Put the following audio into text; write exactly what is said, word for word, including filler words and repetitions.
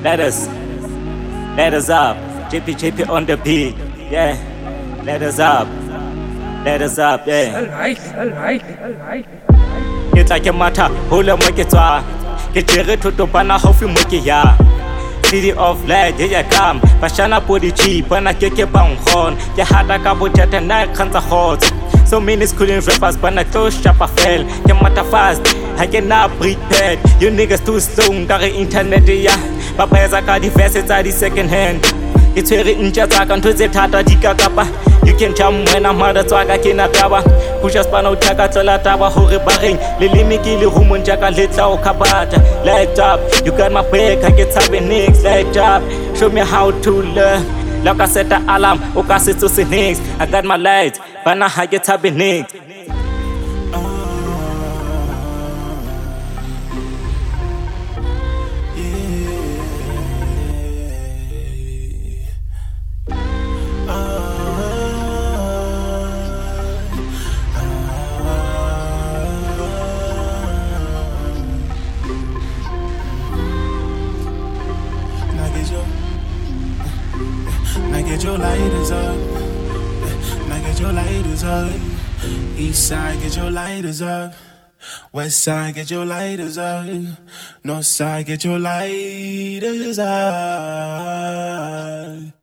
Let us, let us up. J P J P on the beat, yeah. Let us up, let us up, yeah. Alright, alright, alright. It's like a matter, hold on, make it to get your to the banner, how you make it, yeah. City of light, yeah, come. Bashana body cheap, and I kick a bang horn. You had a couple jet and I can't hot. So many schooling rappers, but I close shop a fail. You matter fast, I cannot prepared. You niggas too slow, got the internet, yeah. Papa has a car, the first is the second hand. It's very interesting, I can tata dika kapa. You can jump when I'm mad at Swaka Kinataba. Push us pano taka tolataba, hori baring. Lili Mikili Humun Jaka Litla Kabata. Light up, you got my back, I get having nicks. Light up, show me how to learn. Like I set the alarm, Okasi to see nicks. I got my lights, but now I get having nicks. Now get your lighters up. Now get your lighters up. East side, get your lighters up. West side, get your lighters up. North side, get your lighters up.